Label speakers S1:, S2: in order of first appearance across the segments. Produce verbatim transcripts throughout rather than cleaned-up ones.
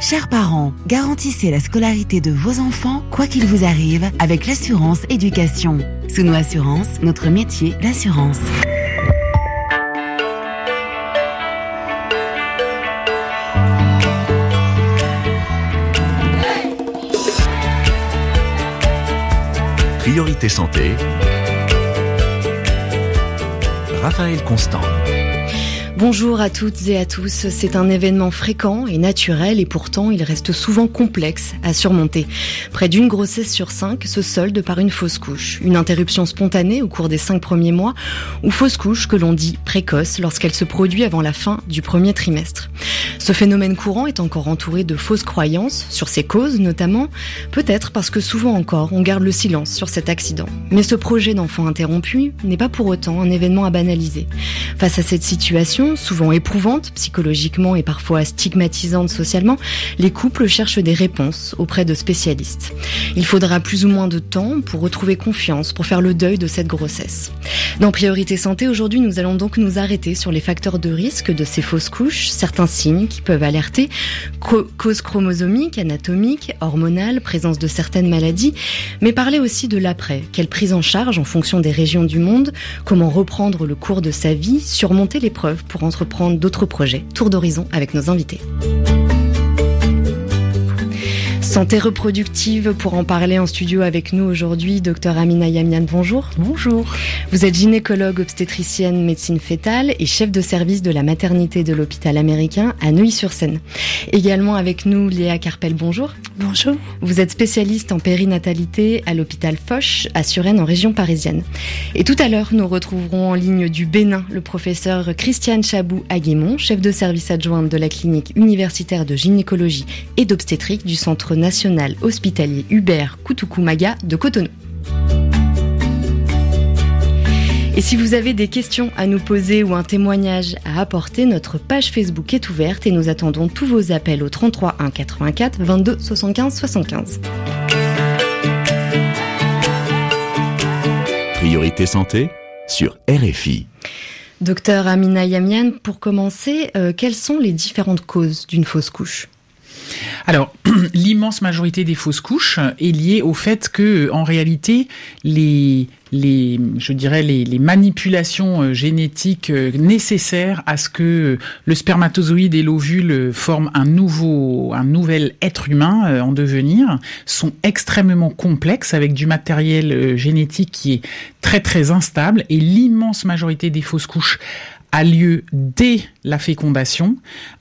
S1: Chers parents, garantissez la scolarité de vos enfants, quoi qu'il vous arrive, avec l'assurance éducation. Souno Assurance, notre métier, l'assurance.
S2: Priorité santé. Raphaël Constant.
S3: Bonjour à toutes et à tous. C'est un événement fréquent et naturel et pourtant il reste souvent complexe à surmonter. Près d'une grossesse sur cinq se solde par une fausse couche. Une interruption spontanée au cours des cinq premiers mois ou fausse couche que l'on dit précoce lorsqu'elle se produit avant la fin du premier trimestre. Ce phénomène courant est encore entouré de fausses croyances sur ses causes notamment, peut-être parce que souvent encore on garde le silence sur cet accident. Mais ce projet d'enfant interrompu n'est pas pour autant un événement à banaliser. Face à cette situation, souvent éprouvante psychologiquement et parfois stigmatisante socialement, les couples cherchent des réponses auprès de spécialistes. Il faudra plus ou moins de temps pour retrouver confiance, pour faire le deuil de cette grossesse. Dans Priorité Santé, aujourd'hui, nous allons donc nous arrêter sur les facteurs de risque de ces fausses couches, certains signes qui peuvent alerter, causes chromosomiques, anatomiques, hormonales, présence de certaines maladies, mais parler aussi de l'après, quelle prise en charge en fonction des régions du monde, comment reprendre le cours de sa vie, surmonter l'épreuve pour entreprendre d'autres projets. Tour d'horizon avec nos invités. Santé reproductive, pour en parler en studio avec nous aujourd'hui, docteur Amina Yamian, bonjour.
S4: Bonjour.
S3: Vous êtes gynécologue obstétricienne médecine fétale et chef de service de la maternité de l'hôpital américain à Neuilly-sur-Seine. Également avec nous, Léa Carpel, bonjour.
S4: Bonjour.
S3: Vous êtes spécialiste en périnatalité à l'hôpital Foch à Suresnes en région parisienne. Et tout à l'heure, nous retrouverons en ligne du Bénin le professeur Christiane Chabou-Aguémon, chef de service adjointe de la clinique universitaire de gynécologie et d'obstétrique du centre national hospitalier Hubert Koutoukou-Maga de Cotonou. Et si vous avez des questions à nous poser ou un témoignage à apporter, notre page Facebook est ouverte et nous attendons tous vos appels au trente-trois un quatre-vingt-quatre vingt-deux soixante-quinze soixante-quinze.
S2: Priorité santé sur R F I.
S3: Docteur Amina Yamian, pour commencer, euh, quelles sont les différentes causes d'une fausse couche ?
S4: Alors, l'immense majorité des fausses couches est liée au fait que, en réalité, les, les, je dirais, les, les manipulations génétiques nécessaires à ce que le spermatozoïde et l'ovule forment un nouveau, un nouvel être humain en devenir sont extrêmement complexes avec du matériel génétique qui est très très instable et l'immense majorité des fausses couches a lieu dès la fécondation,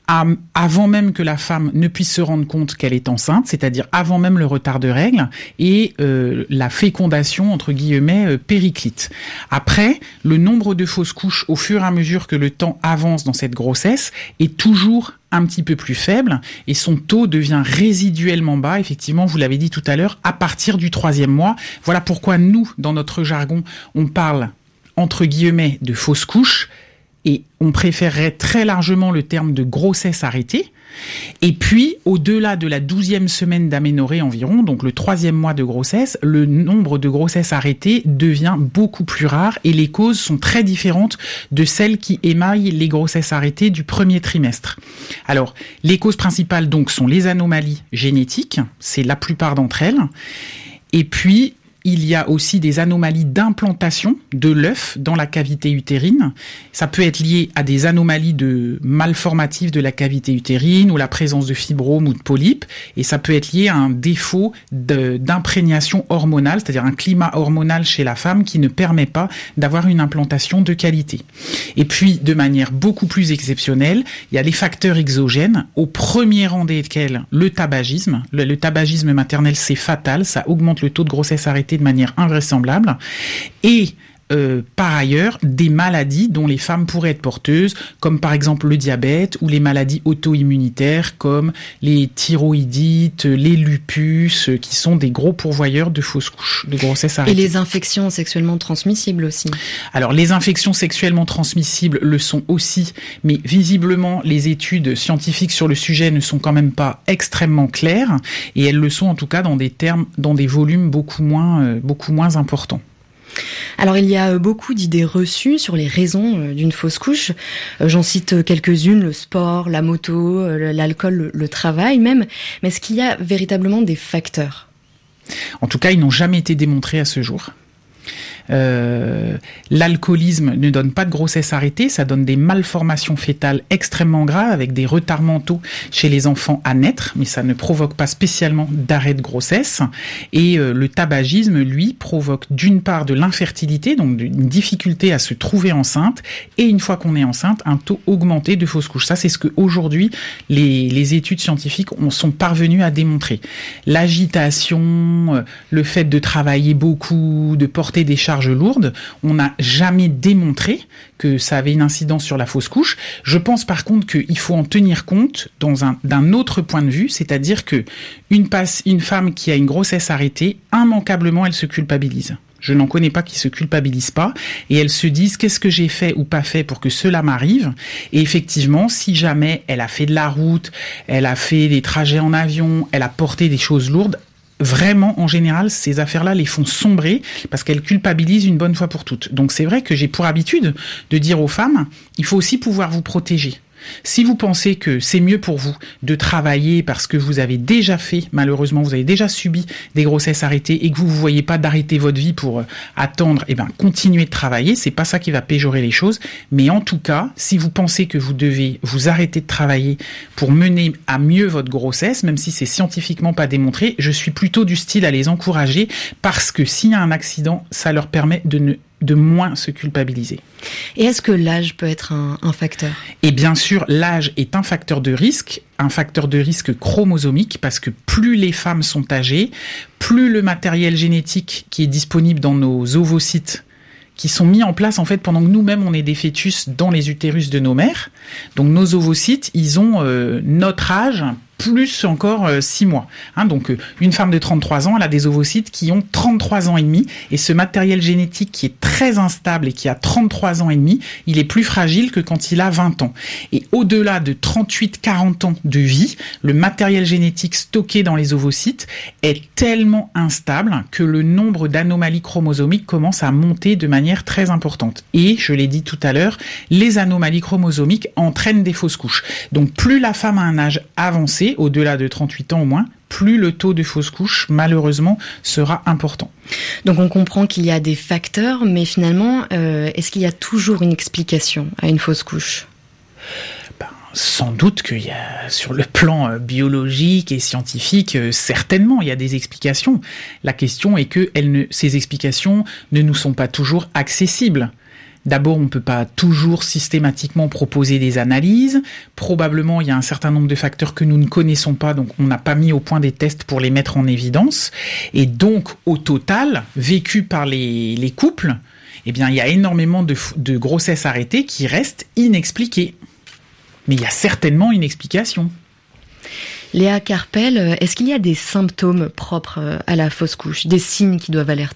S4: avant même que la femme ne puisse se rendre compte qu'elle est enceinte, c'est-à-dire avant même le retard de règles, et euh, la fécondation, entre guillemets, euh, périclite. Après, le nombre de fausses couches, au fur et à mesure que le temps avance dans cette grossesse, est toujours un petit peu plus faible, et son taux devient résiduellement bas, effectivement, vous l'avez dit tout à l'heure, à partir du troisième mois. Voilà pourquoi nous, dans notre jargon, on parle, entre guillemets, de fausses couches, et on préférerait très largement le terme de grossesse arrêtée. Et puis, au-delà de la douzième semaine d'aménorrhée environ, donc le troisième mois de grossesse, le nombre de grossesses arrêtées devient beaucoup plus rare et les causes sont très différentes de celles qui émaillent les grossesses arrêtées du premier trimestre. Alors, les causes principales donc sont les anomalies génétiques, c'est la plupart d'entre elles, et puis il y a aussi des anomalies d'implantation de l'œuf dans la cavité utérine. Ça peut être lié à des anomalies de malformatives de la cavité utérine ou la présence de fibromes ou de polypes. Et ça peut être lié à un défaut de, d'imprégnation hormonale, c'est-à-dire un climat hormonal chez la femme qui ne permet pas d'avoir une implantation de qualité. Et puis, de manière beaucoup plus exceptionnelle, il y a les facteurs exogènes, au premier rang desquels le tabagisme. Le, le tabagisme maternel, c'est fatal, ça augmente le taux de grossesse arrêtée de manière invraisemblable, et Euh, par ailleurs, des maladies dont les femmes pourraient être porteuses, comme par exemple le diabète ou les maladies auto-immunitaires comme les thyroïdites, les lupus, euh, qui sont des gros pourvoyeurs de fausses couches, de grossesse arrêtée.
S3: Et les infections sexuellement transmissibles aussi.
S4: Alors, les infections sexuellement transmissibles le sont aussi, mais visiblement, les études scientifiques sur le sujet ne sont quand même pas extrêmement claires, et elles le sont en tout cas dans des termes, dans des volumes beaucoup moins, euh, beaucoup moins importants.
S3: Alors il y a beaucoup d'idées reçues sur les raisons d'une fausse couche. J'en cite quelques-unes, le sport, la moto, l'alcool, le travail même. Mais est-ce qu'il y a véritablement des facteurs ?
S4: En tout cas, ils n'ont jamais été démontrés à ce jour. Euh, l'alcoolisme ne donne pas de grossesse arrêtée, ça donne des malformations fœtales extrêmement graves avec des retards mentaux chez les enfants à naître, mais ça ne provoque pas spécialement d'arrêt de grossesse. Et euh, le tabagisme, lui, provoque d'une part de l'infertilité, donc une difficulté à se trouver enceinte, et une fois qu'on est enceinte, un taux augmenté de fausses couches. Ça, c'est ce que aujourd'hui les, les études scientifiques ont, sont parvenues à démontrer. L'agitation, euh, le fait de travailler beaucoup, de porter des charges lourdes, on n'a jamais démontré que ça avait une incidence sur la fausse couche. Je pense par contre qu'il faut en tenir compte dans un, d'un autre point de vue, c'est-à-dire que une, passe, une femme qui a une grossesse arrêtée, immanquablement, elle se culpabilise. Je n'en connais pas qui se culpabilisent pas et elles se disent qu'est-ce que j'ai fait ou pas fait pour que cela m'arrive. Et effectivement, si jamais elle a fait de la route, elle a fait des trajets en avion, elle a porté des choses lourdes, vraiment, en général, ces affaires-là les font sombrer parce qu'elles culpabilisent une bonne fois pour toutes. Donc c'est vrai que j'ai pour habitude de dire aux femmes, il faut aussi pouvoir vous protéger. Si vous pensez que c'est mieux pour vous de travailler parce que vous avez déjà fait, malheureusement, vous avez déjà subi des grossesses arrêtées et que vous ne voyez pas d'arrêter votre vie pour euh, attendre, eh ben, continuez de travailler. C'est pas ça qui va péjorer les choses. Mais en tout cas, si vous pensez que vous devez vous arrêter de travailler pour mener à mieux votre grossesse, même si c'est scientifiquement pas démontré, je suis plutôt du style à les encourager parce que s'il y a un accident, ça leur permet de ne de moins se culpabiliser.
S3: Et est-ce que l'âge peut être un, un facteur ?
S4: Et bien sûr, l'âge est un facteur de risque, un facteur de risque chromosomique, parce que plus les femmes sont âgées, plus le matériel génétique qui est disponible dans nos ovocytes, qui sont mis en place en fait pendant que nous-mêmes on est des fœtus dans les utérus de nos mères. Donc nos ovocytes, ils ont euh, notre âge plus encore euh, six mois. Hein, donc euh, une femme de trente-trois ans, elle a des ovocytes qui ont trente-trois ans et demi et ce matériel génétique qui est très instable et qui a trente-trois ans et demi, il est plus fragile que quand il a vingt ans. Et au-delà de trente-huit à quarante ans de vie, le matériel génétique stocké dans les ovocytes est tellement instable que le nombre d'anomalies chromosomiques commence à monter de manière très importante. Et, je l'ai dit tout à l'heure, les anomalies chromosomiques entraînent des fausses couches. Donc plus la femme a un âge avancé, au-delà de trente-huit ans au moins, plus le taux de fausses couches, malheureusement, sera important.
S3: Donc on comprend qu'il y a des facteurs, mais finalement, euh, est-ce qu'il y a toujours une explication à une fausse couche ?
S4: Ben, sans doute qu'il y a, sur le plan euh, biologique et scientifique, euh, certainement, il y a des explications. La question est que elles ne, ces explications ne nous sont pas toujours accessibles. D'abord, on ne peut pas toujours systématiquement proposer des analyses. Probablement, il y a un certain nombre de facteurs que nous ne connaissons pas, donc on n'a pas mis au point des tests pour les mettre en évidence. Et donc, au total, vécu par les, les couples, eh bien, il y a énormément de, de grossesses arrêtées qui restent inexpliquées. Mais il y a certainement une explication.
S3: Léa Carpel, est-ce qu'il y a des symptômes propres à la fausse couche, des signes qui doivent alerter ?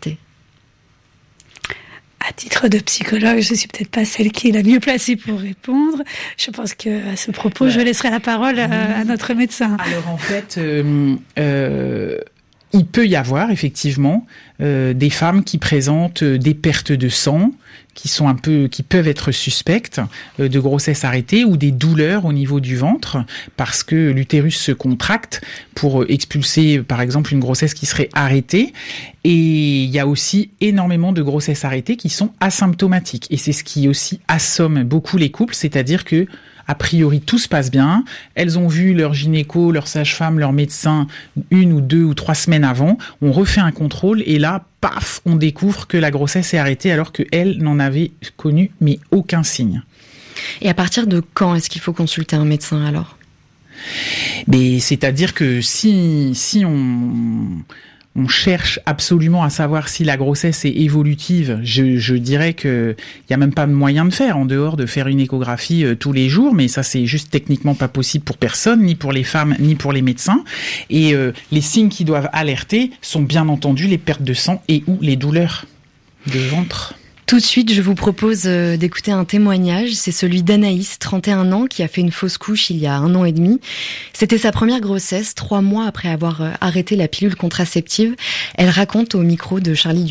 S5: À titre de psychologue, je suis peut-être pas celle qui est la mieux placée pour répondre. Je pense que à ce propos, ouais. je laisserai la parole à, à notre médecin.
S4: Alors en fait, euh, euh, il peut y avoir effectivement euh, des femmes qui présentent des pertes de sang, qui sont un peu, qui peuvent être suspectes euh, de grossesse arrêtée ou des douleurs au niveau du ventre parce que l'utérus se contracte pour euh, expulser, par exemple, une grossesse qui serait arrêtée. Et il y a aussi énormément de grossesses arrêtées qui sont asymptomatiques. Et c'est ce qui aussi assomme beaucoup les couples, c'est-à-dire que a priori, tout se passe bien. Elles ont vu leur gynéco, leur sage-femme, leur médecin une ou deux ou trois semaines avant. On refait un contrôle et là, paf, on découvre que la grossesse est arrêtée alors qu'elles n'en avaient connu mais aucun signe.
S3: Et à partir de quand est-ce qu'il faut consulter un médecin alors ?
S4: Mais c'est-à-dire que si, si on... on cherche absolument à savoir si la grossesse est évolutive, je, je dirais que il y a même pas de moyen de faire en dehors de faire une échographie euh, tous les jours, mais ça c'est juste techniquement pas possible pour personne, ni pour les femmes, ni pour les médecins. Et euh, les signes qui doivent alerter sont bien entendu les pertes de sang et ou les douleurs de ventre.
S3: Tout de suite, je vous propose d'écouter un témoignage. C'est celui d'Anaïs, trente et un ans, qui a fait une fausse couche il y a un an et demi. C'était sa première grossesse, trois mois après avoir arrêté la pilule contraceptive. Elle raconte au micro de Charlie Dupio.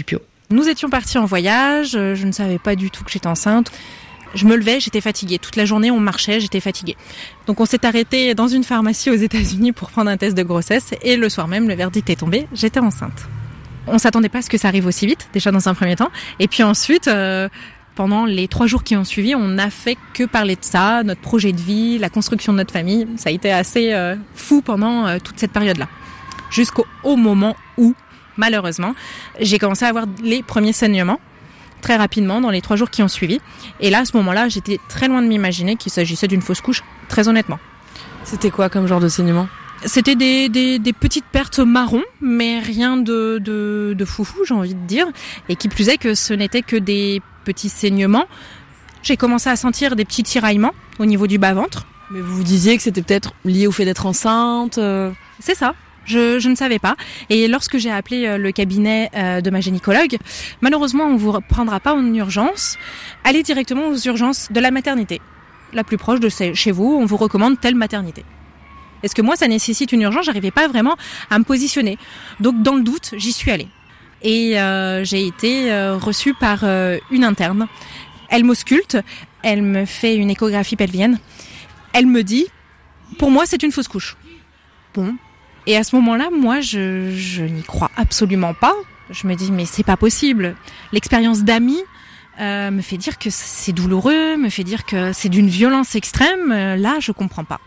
S6: Nous étions partis en voyage, je ne savais pas du tout que j'étais enceinte. Je me levais, j'étais fatiguée. Toute la journée, on marchait, j'étais fatiguée. Donc on s'est arrêté dans une pharmacie aux États-Unis pour prendre un test de grossesse et le soir même, le verdict est tombé, j'étais enceinte. On s'attendait pas à ce que ça arrive aussi vite, déjà dans un premier temps. Et puis ensuite, euh, pendant les trois jours qui ont suivi, on n'a fait que parler de ça, notre projet de vie, la construction de notre famille. Ça a été assez euh, fou pendant euh, toute cette période-là. Jusqu'au au moment où, malheureusement, j'ai commencé à avoir les premiers saignements, très rapidement, dans les trois jours qui ont suivi. Et là, à ce moment-là, j'étais très loin de m'imaginer qu'il s'agissait d'une fausse couche, très honnêtement.
S7: C'était quoi comme genre de saignement ?
S6: C'était des, des, des petites pertes marron, mais rien de, de, de foufou, j'ai envie de dire. Et qui plus est que ce n'était que des petits saignements. J'ai commencé à sentir des petits tiraillements au niveau du bas-ventre.
S7: Mais vous vous disiez que c'était peut-être lié au fait d'être enceinte euh...
S6: C'est ça. Je, je ne savais pas. Et lorsque j'ai appelé le cabinet de ma gynécologue, malheureusement, on ne vous prendra pas en urgence. Allez directement aux urgences de la maternité. La plus proche de chez vous, on vous recommande telle maternité. Est-ce que moi, ça nécessite une urgence ? J'arrivais pas vraiment à me positionner. Donc, dans le doute, j'y suis allée. Et euh, j'ai été euh, reçue par euh, une interne. Elle m'ausculte, elle me fait une échographie pelvienne. Elle me dit, pour moi, c'est une fausse couche. Bon. Et à ce moment-là, moi, je, je n'y crois absolument pas. Je me dis, mais c'est pas possible. L'expérience d'amis euh, me fait dire que c'est douloureux, me fait dire que c'est d'une violence extrême. Là, je comprends pas.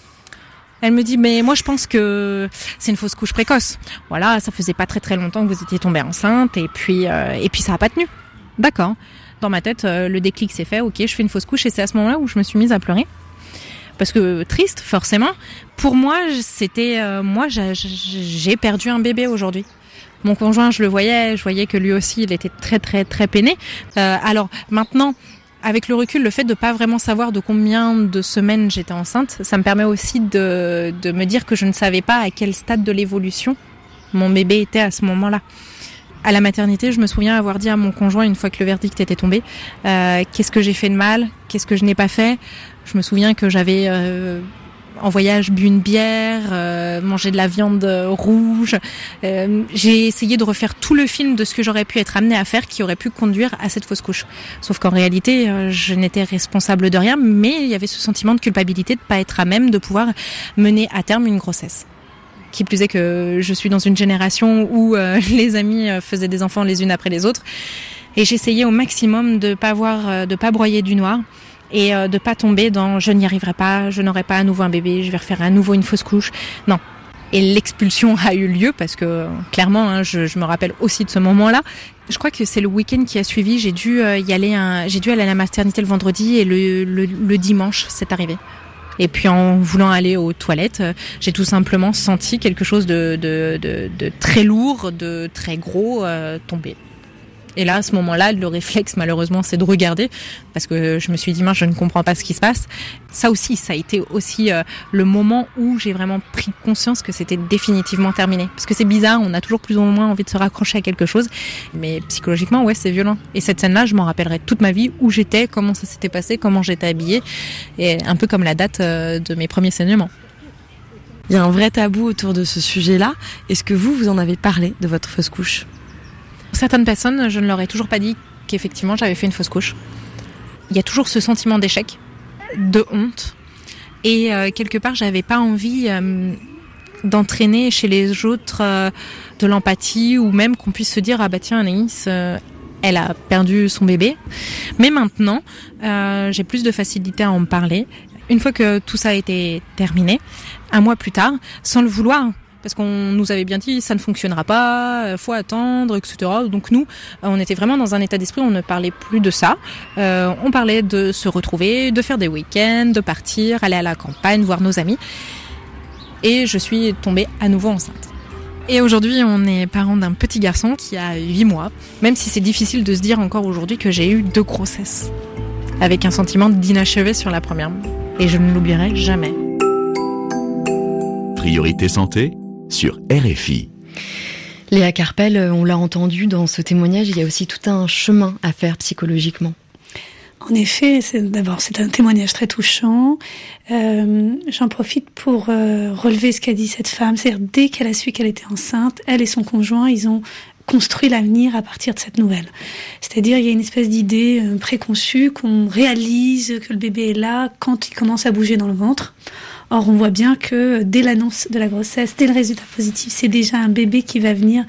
S6: Elle me dit, mais moi je pense que c'est une fausse couche précoce. Voilà, ça faisait pas très très longtemps que vous étiez tombée enceinte et puis euh, et puis ça a pas tenu. D'accord. Dans ma tête, euh, le déclic s'est fait. Ok, je fais une fausse couche et c'est à ce moment-là où je me suis mise à pleurer parce que triste forcément. Pour moi, c'était euh, moi j'ai, j'ai perdu un bébé aujourd'hui. Mon conjoint, je le voyais, je voyais que lui aussi, il était très très très peiné. Euh, alors maintenant. Avec le recul, le fait de pas vraiment savoir de combien de semaines j'étais enceinte, ça me permet aussi de, de me dire que je ne savais pas à quel stade de l'évolution mon bébé était à ce moment-là. À la maternité, je me souviens avoir dit à mon conjoint, une fois que le verdict était tombé, euh, qu'est-ce que j'ai fait de mal, qu'est-ce que je n'ai pas fait. Je me souviens que j'avais... Euh, en voyage, bu une bière, euh, mangé de la viande rouge. Euh, j'ai essayé de refaire tout le film de ce que j'aurais pu être amenée à faire qui aurait pu conduire à cette fausse couche. Sauf qu'en réalité, euh, je n'étais responsable de rien, mais il y avait ce sentiment de culpabilité de ne pas être à même de pouvoir mener à terme une grossesse. Qui plus est que je suis dans une génération où euh, les amis faisaient des enfants les unes après les autres. Et j'essayais au maximum de pas voir, de pas broyer du noir. Et euh, de pas tomber dans je n'y arriverai pas, je n'aurai pas à nouveau un bébé, je vais refaire à nouveau une fausse couche. Non. Et l'expulsion a eu lieu parce que clairement, hein, je, je me rappelle aussi de ce moment-là. Je crois que c'est le week-end qui a suivi. J'ai dû euh, y aller, un, j'ai dû aller à la maternité le vendredi et le, le, le dimanche, c'est arrivé. Et puis en voulant aller aux toilettes, euh, j'ai tout simplement senti quelque chose de, de, de, de très lourd, de très gros euh, tomber. Et là, à ce moment-là, le réflexe, malheureusement, c'est de regarder, parce que je me suis dit, mince, je ne comprends pas ce qui se passe. Ça aussi, ça a été aussi euh, le moment où j'ai vraiment pris conscience que c'était définitivement terminé. Parce que c'est bizarre, on a toujours plus ou moins envie de se raccrocher à quelque chose, mais psychologiquement, ouais, c'est violent. Et cette scène-là, je m'en rappellerai toute ma vie, où j'étais, comment ça s'était passé, comment j'étais habillée, et un peu comme la date euh, de mes premiers saignements.
S7: Il y a un vrai tabou autour de ce sujet-là. Est-ce que vous, vous en avez parlé de votre fausse couche ?
S6: Certaines personnes, je ne leur ai toujours pas dit qu'effectivement j'avais fait une fausse couche. Il y a toujours ce sentiment d'échec, de honte, et euh, quelque part j'avais pas envie euh, d'entraîner chez les autres euh, de l'empathie ou même qu'on puisse se dire ah bah tiens Anaïs, euh, elle a perdu son bébé. Mais maintenant, euh, j'ai plus de facilité à en parler. Une fois que tout ça a été terminé, un mois plus tard, sans le vouloir. Parce qu'on nous avait bien dit ça ne fonctionnera pas, faut attendre, et cetera. Donc nous, on était vraiment dans un état d'esprit où on ne parlait plus de ça. Euh, on parlait de se retrouver, de faire des week-ends, de partir, aller à la campagne, voir nos amis. Et je suis tombée à nouveau enceinte. Et aujourd'hui, on est parents d'un petit garçon qui a huit mois, même si c'est difficile de se dire encore aujourd'hui que j'ai eu deux grossesses, avec un sentiment d'inachevé sur la première. Et je ne l'oublierai jamais.
S2: Priorité santé sur R F I.
S3: Léa Carpel, on l'a entendu dans ce témoignage, il y a aussi tout un chemin à faire psychologiquement.
S5: En effet, c'est, d'abord, c'est un témoignage très touchant. Euh, j'en profite pour euh, relever ce qu'a dit cette femme. C'est-à-dire, dès qu'elle a su qu'elle était enceinte, elle et son conjoint, ils ont construit l'avenir à partir de cette nouvelle. C'est-à-dire, il y a une espèce d'idée euh, préconçue qu'on réalise que le bébé est là quand il commence à bouger dans le ventre. Or, on voit bien que dès l'annonce de la grossesse, dès le résultat positif, c'est déjà un bébé qui va venir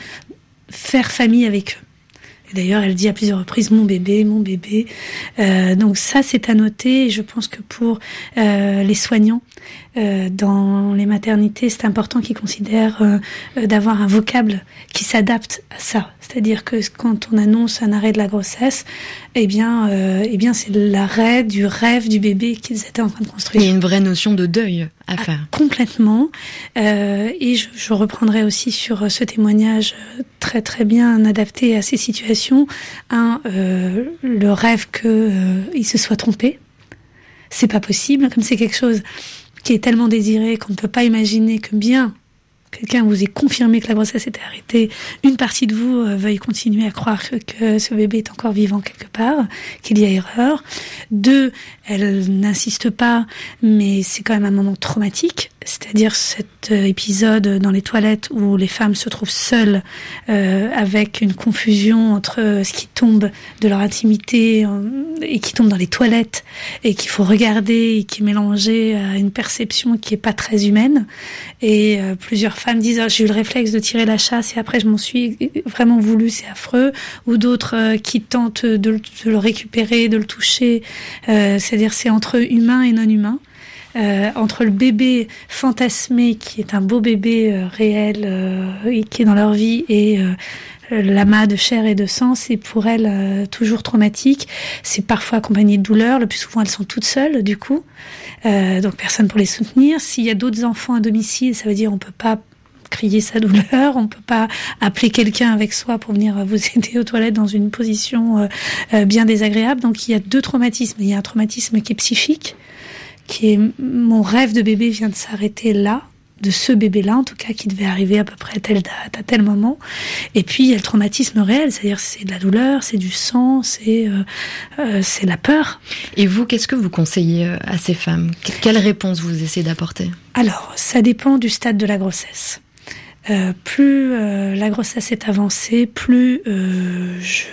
S5: faire famille avec eux. Et d'ailleurs, elle dit à plusieurs reprises « mon bébé, mon bébé euh, ». Donc ça, c'est à noter. Et je pense que pour euh, les soignants, euh, dans les maternités, c'est important qu'ils considèrent euh, d'avoir un vocable qui s'adapte à ça. C'est-à-dire que quand on annonce un arrêt de la grossesse, eh bien, euh, eh bien, c'est l'arrêt du rêve du bébé qu'ils étaient en train de construire.
S3: Il y a une vraie notion de deuil à faire.
S5: Ah, complètement. Euh, et je, je reprendrai aussi sur ce témoignage très très bien adapté à ces situations. Un, euh, le rêve que euh, il se soit trompé. C'est pas possible. Comme c'est quelque chose qui est tellement désiré qu'on ne peut pas imaginer que bien quelqu'un vous ait confirmé que la grossesse était arrêtée, une partie de vous euh, veuille continuer à croire que, que ce bébé est encore vivant quelque part, qu'il y a erreur. Deux, elle n'insiste pas, mais c'est quand même un moment traumatique, c'est-à-dire cet euh, épisode dans les toilettes où les femmes se trouvent seules euh, avec une confusion entre euh, ce qui tombe de leur intimité euh, et qui tombe dans les toilettes et qu'il faut regarder et qui est mélangé à une perception qui est pas très humaine. Et euh, plusieurs femmes disent oh, j'ai eu le réflexe de tirer la chasse et après je m'en suis vraiment voulu, c'est affreux. Ou d'autres euh, qui tentent de, de le récupérer, de le toucher. Euh, c'est-à-dire c'est entre humain et non humain. Euh, entre le bébé fantasmé qui est un beau bébé euh, réel euh, et qui est dans leur vie et euh, l'amas de chair et de sang, c'est pour elles euh, toujours traumatique. C'est parfois accompagné de douleur. Le plus souvent, elles sont toutes seules, du coup. Euh, donc, personne pour les soutenir. S'il y a d'autres enfants à domicile, ça veut dire on peut pas crier sa douleur, on peut pas appeler quelqu'un avec soi pour venir vous aider aux toilettes dans une position euh, euh, bien désagréable. Donc, il y a deux traumatismes. Il y a un traumatisme qui est psychique, qui est mon rêve de bébé vient de s'arrêter là, de ce bébé-là, en tout cas, qui devait arriver à peu près à telle date, à tel moment. Et puis, il y a le traumatisme réel, c'est-à-dire c'est de la douleur, c'est du sang, c'est euh, euh, c'est la peur.
S3: Et vous, qu'est-ce que vous conseillez à ces femmes ? Quelle réponse vous essayez d'apporter ?
S5: Alors, ça dépend du stade de la grossesse. Euh, plus euh, la grossesse est avancée, plus euh, je,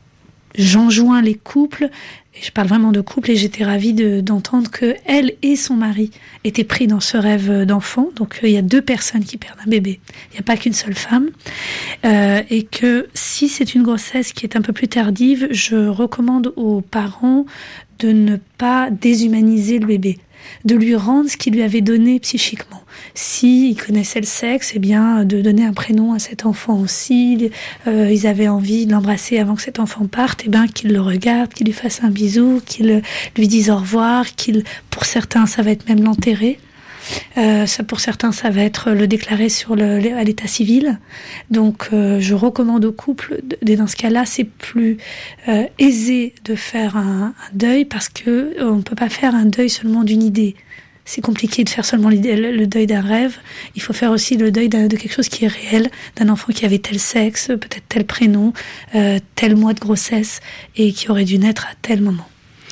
S5: j'enjoins les couples. Et je parle vraiment de couple et j'étais ravie de, d'entendre que elle et son mari étaient pris dans ce rêve d'enfant. Donc il y a deux personnes qui perdent un bébé. Il n'y a pas qu'une seule femme. Euh, et que si c'est une grossesse qui est un peu plus tardive, je recommande aux parents de ne pas déshumaniser le bébé, de lui rendre ce qu'il lui avait donné psychiquement. Si ils connaissaient le sexe, eh bien, de donner un prénom à cet enfant aussi. Euh, ils avaient envie de l'embrasser avant que cet enfant parte, eh bien, qu'ils le regardent, qu'ils lui fassent un bisou, qu'ils lui disent au revoir, qu'ils, pour certains, ça va être même l'enterrer. Euh, ça, pour certains, ça va être le déclarer sur le, à l'état civil. Donc, euh, je recommande aux couples, de, dans ce cas-là, c'est plus euh, aisé de faire un, un deuil parce que euh, on peut pas faire un deuil seulement d'une idée. C'est compliqué de faire seulement l'idée, le, le deuil d'un rêve. Il faut faire aussi le deuil d'un, de quelque chose qui est réel, d'un enfant qui avait tel sexe, peut-être tel prénom, euh, tel mois de grossesse et qui aurait dû naître à tel moment.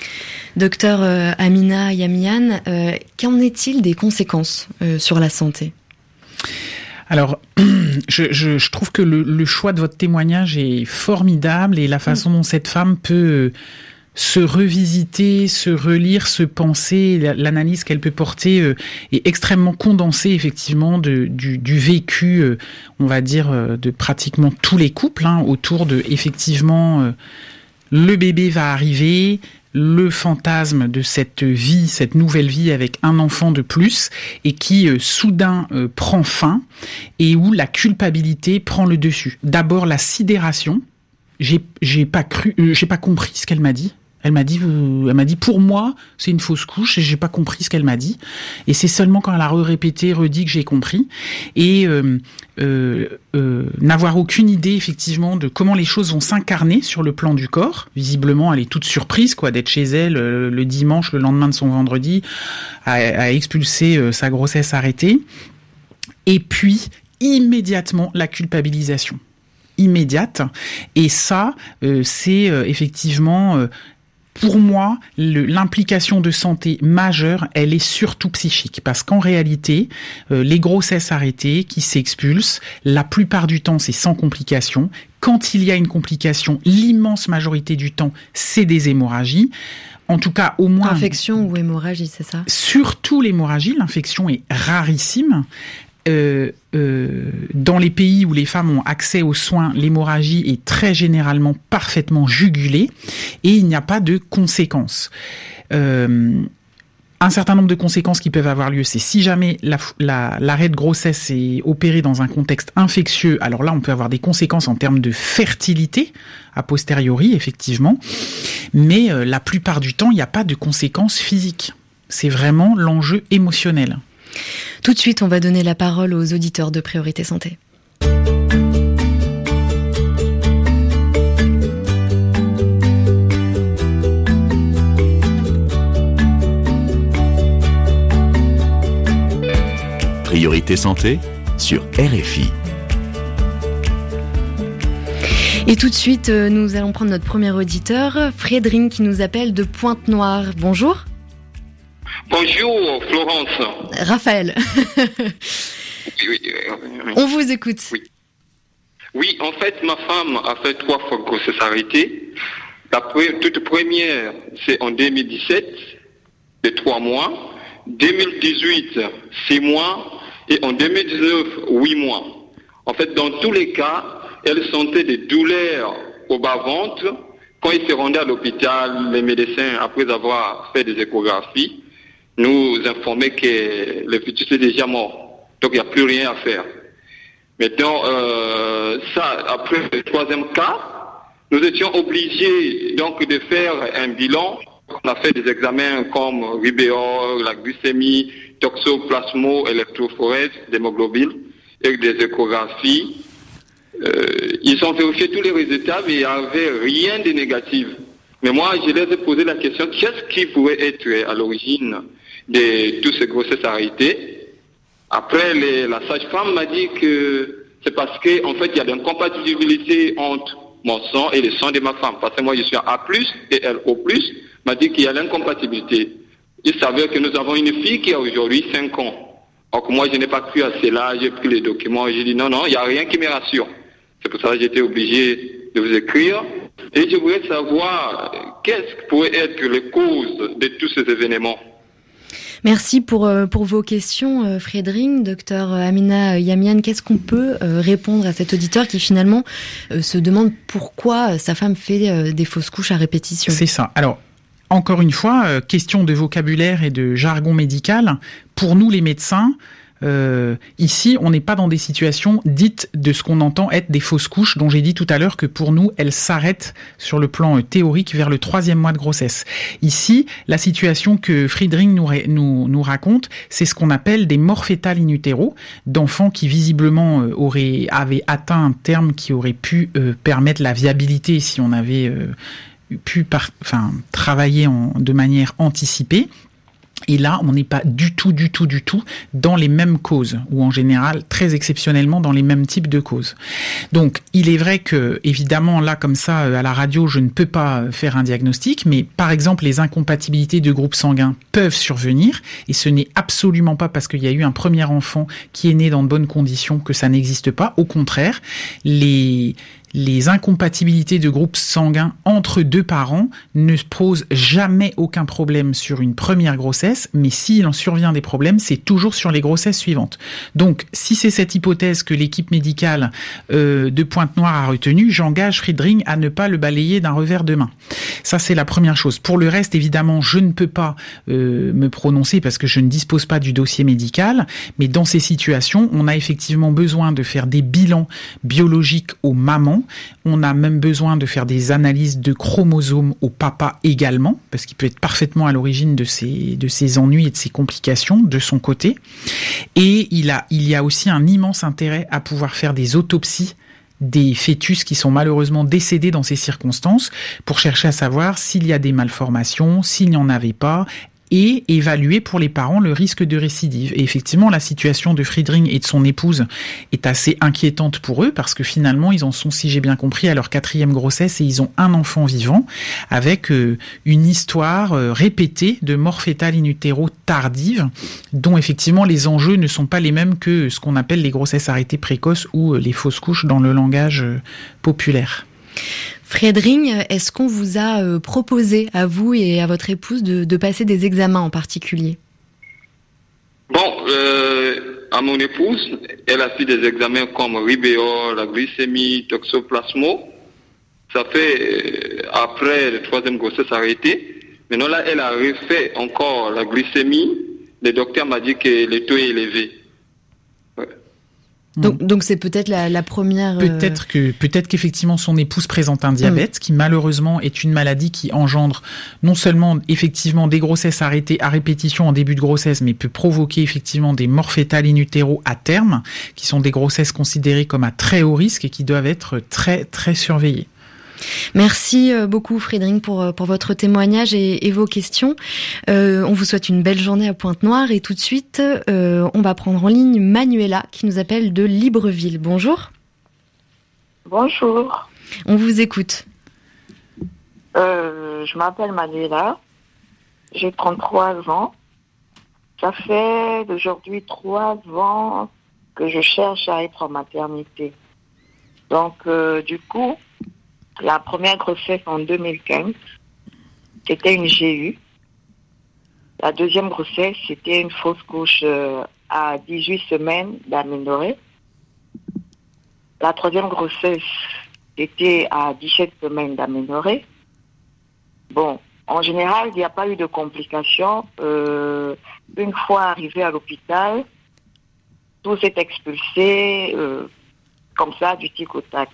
S3: Docteur euh, Amina Yamian, euh, qu'en est-il des conséquences euh, sur la santé ?
S4: Alors, je, je, je trouve que le, le choix de votre témoignage est formidable et la façon dont cette femme peut se revisiter, se relire, se penser, l'analyse qu'elle peut porter euh, est extrêmement condensée effectivement de, du, du vécu, euh, on va dire, euh, de pratiquement tous les couples hein, autour de effectivement euh, le bébé va arriver, le fantasme de cette vie, cette nouvelle vie avec un enfant de plus et qui euh, soudain euh, prend fin et où la culpabilité prend le dessus. D'abord la sidération. J'ai, j'ai pas cru, euh, j'ai pas compris ce qu'elle m'a dit. Elle m'a dit, euh, elle m'a dit pour moi c'est une fausse couche et j'ai pas compris ce qu'elle m'a dit. Et c'est seulement quand elle a répété, redit que j'ai compris. Et euh, euh, euh, n'avoir aucune idée effectivement de comment les choses vont s'incarner sur le plan du corps. Visiblement, elle est toute surprise quoi d'être chez elle euh, le dimanche, le lendemain de son vendredi, à, à expulser euh, sa grossesse arrêtée. Et puis immédiatement la culpabilisation. Immédiate. Et ça, euh, c'est euh, effectivement euh, Pour moi, le, l'implication de santé majeure, elle est surtout psychique, parce qu'en réalité, euh, les grossesses arrêtées qui s'expulsent, la plupart du temps, c'est sans complication. Quand il y a une complication, l'immense majorité du temps, c'est des hémorragies. En tout cas, au moins...
S3: Infection ou hémorragie, c'est ça ?
S4: Surtout l'hémorragie, l'infection est rarissime. Euh, euh, dans les pays où les femmes ont accès aux soins, l'hémorragie est très généralement parfaitement jugulée et il n'y a pas de conséquences. Euh, un certain nombre de conséquences qui peuvent avoir lieu, c'est si jamais la, la, l'arrêt de grossesse est opéré dans un contexte infectieux, alors là on peut avoir des conséquences en termes de fertilité, a posteriori effectivement, mais euh, la plupart du temps il n'y a pas de conséquences physiques. C'est vraiment l'enjeu émotionnel.
S3: Tout de suite, on va donner la parole aux auditeurs de Priorité Santé.
S2: Priorité Santé sur R F I.
S3: Et tout de suite, nous allons prendre notre premier auditeur, Frédéric, qui nous appelle de Pointe-Noire. Bonjour.
S8: Bonjour Florence.
S3: Raphaël.
S8: oui, oui, oui, oui.
S3: On vous écoute.
S8: Oui. oui, en fait, ma femme a fait trois fois grossesse arrêtée. La pre- toute première, c'est en deux mille dix-sept, de trois mois. deux mille dix-huit, six mois. Et en deux mille dix-neuf, huit mois. En fait, dans tous les cas, elle sentait des douleurs au bas-ventre. Quand il se rendait à l'hôpital, les médecins, après avoir fait des échographies, nous informaient que le fœtus est déjà mort. Donc il n'y a plus rien à faire. Maintenant, euh, ça, après le troisième cas, nous étions obligés donc de faire un bilan. On a fait des examens comme rubéole, la glycémie, toxoplasmo, électrophorèse, d'hémoglobine, et des échographies. Euh, ils ont vérifié tous les résultats, mais il n'y avait rien de négatif. Mais moi, je leur ai posé la question, qu'est-ce qui pourrait être à l'origine de toutes ces grossesses arrêtées? Après, les, la sage-femme m'a dit que c'est parce qu'en fait, il y a une incompatibilité entre mon sang et le sang de ma femme. Parce que moi, je suis A plus, et elle O plus, m'a dit qu'il y a l'incompatibilité. Il s'avère que nous avons une fille qui a aujourd'hui cinq ans. Donc moi, je n'ai pas cru à cela, j'ai pris les documents, j'ai dit non, non, il n'y a rien qui me rassure. C'est pour ça que j'étais obligé de vous écrire. Et je voudrais savoir qu'est-ce qui pourrait être les causes de tous ces événements.
S3: Merci pour, pour vos questions, Frédéric. Docteur Amina Yamian, qu'est-ce qu'on peut répondre à cet auditeur qui finalement se demande pourquoi sa femme fait des fausses couches à répétition?
S4: C'est ça. Alors, encore une fois, question de vocabulaire et de jargon médical. Pour nous, les médecins, Euh, ici, on n'est pas dans des situations dites de ce qu'on entend être des fausses couches, dont j'ai dit tout à l'heure que pour nous, elles s'arrêtent sur le plan théorique vers le troisième mois de grossesse. Ici, la situation que Friedrich nous, nous, nous raconte, c'est ce qu'on appelle des morts fétales in utero, d'enfants qui visiblement euh, auraient, avaient atteint un terme qui aurait pu euh, permettre la viabilité si on avait euh, pu par, enfin, travailler en, de manière anticipée. Et là, on n'est pas du tout, du tout, du tout dans les mêmes causes, ou en général, très exceptionnellement, dans les mêmes types de causes. Donc, il est vrai que, évidemment, là, comme ça, à la radio, je ne peux pas faire un diagnostic, mais par exemple, les incompatibilités de groupes sanguins peuvent survenir, et ce n'est absolument pas parce qu'il y a eu un premier enfant qui est né dans de bonnes conditions que ça n'existe pas. Au contraire, les... les incompatibilités de groupes sanguins entre deux parents ne posent jamais aucun problème sur une première grossesse, mais s'il en survient des problèmes, c'est toujours sur les grossesses suivantes. Donc, si c'est cette hypothèse que l'équipe médicale euh, de Pointe-Noire a retenue, j'engage Friedrich à ne pas le balayer d'un revers de main. Ça, c'est la première chose. Pour le reste, évidemment, je ne peux pas euh, me prononcer parce que je ne dispose pas du dossier médical, mais dans ces situations, on a effectivement besoin de faire des bilans biologiques aux mamans. On a même besoin de faire des analyses de chromosomes au papa également, parce qu'il peut être parfaitement à l'origine de ces, de ces ennuis et de ces complications de son côté. Et il a, il y a aussi un immense intérêt à pouvoir faire des autopsies des fœtus qui sont malheureusement décédés dans ces circonstances pour chercher à savoir s'il y a des malformations, s'il n'y en avait pas, et évaluer pour les parents le risque de récidive. Et effectivement, la situation de Friedring et de son épouse est assez inquiétante pour eux parce que finalement, ils en sont, si j'ai bien compris, à leur quatrième grossesse et ils ont un enfant vivant avec euh, une histoire euh, répétée de mort fœtale in utero tardive dont effectivement les enjeux ne sont pas les mêmes que ce qu'on appelle les grossesses arrêtées précoces ou euh, les fausses couches dans le langage euh, populaire.
S3: Friedring, est-ce qu'on vous a euh, proposé à vous et à votre épouse de, de passer des examens en particulier ?
S8: Bon, euh, à mon épouse, elle a fait des examens comme rubéole, la glycémie, toxoplasmo. Ça fait euh, après la troisième grossesse arrêtée. Maintenant là, elle a refait encore la glycémie. Le docteur m'a dit que le taux est élevé. Ouais.
S3: Donc, donc c'est peut-être la, la première.
S4: Peut-être que, peut-être qu'effectivement son épouse présente un diabète, mmh. qui malheureusement est une maladie qui engendre non seulement effectivement des grossesses arrêtées à répétition en début de grossesse, mais peut provoquer effectivement des morts fœtales in utero à terme, qui sont des grossesses considérées comme à très haut risque et qui doivent être très très surveillées.
S3: Merci beaucoup Friedring pour pour votre témoignage et, et vos questions. Euh, on vous souhaite une belle journée à Pointe-Noire et tout de suite euh, on va prendre en ligne Manuela qui nous appelle de Libreville. Bonjour.
S9: Bonjour.
S3: On vous écoute.
S9: Euh, je m'appelle Manuela. J'ai trente-trois ans. Ça fait d'aujourd'hui trois ans que je cherche à être en maternité. Donc euh, du coup. La première grossesse en deux mille quinze, c'était une G U. La deuxième grossesse, c'était une fausse couche euh, à dix-huit semaines d'aménorrhée. La troisième grossesse, c'était à dix-sept semaines d'aménorrhée. Bon, en général, il n'y a pas eu de complications. Euh, une fois arrivé à l'hôpital, tout s'est expulsé euh, comme ça, du tic au tac.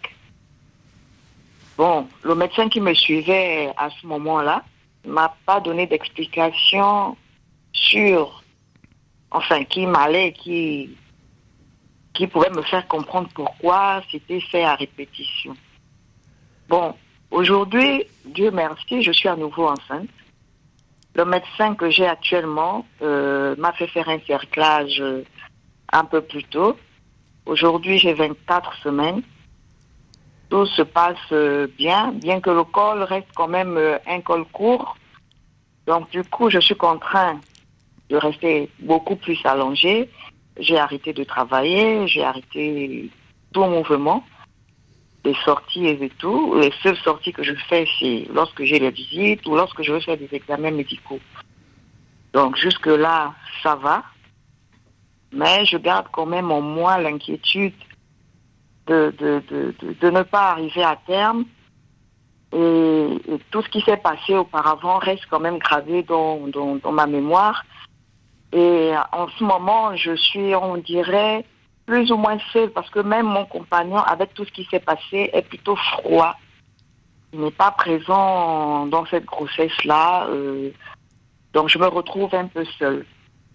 S9: Bon, le médecin qui me suivait à ce moment-là m'a pas donné d'explication sur, enfin, qui m'allait, qui, qui pouvait me faire comprendre pourquoi c'était fait à répétition. Bon, aujourd'hui, Dieu merci, je suis à nouveau enceinte. Le médecin que j'ai actuellement euh, m'a fait faire un cerclage euh, un peu plus tôt. Aujourd'hui, j'ai vingt-quatre semaines. Tout se passe bien, bien que le col reste quand même un col court. Donc du coup, je suis contrainte de rester beaucoup plus allongée. J'ai arrêté de travailler, j'ai arrêté tout mouvement, les sorties et tout. Les seules sorties que je fais, c'est lorsque j'ai les visites ou lorsque je veux faire des examens médicaux. Donc jusque-là, ça va. Mais je garde quand même en moi l'inquiétude De, de, de, de, de ne pas arriver à terme et, et tout ce qui s'est passé auparavant reste quand même gravé dans, dans, dans ma mémoire et en ce moment je suis, on dirait, plus ou moins seule parce que même mon compagnon, avec tout ce qui s'est passé, est plutôt froid. Il n'est pas présent dans cette grossesse-là, euh, donc je me retrouve un peu seule.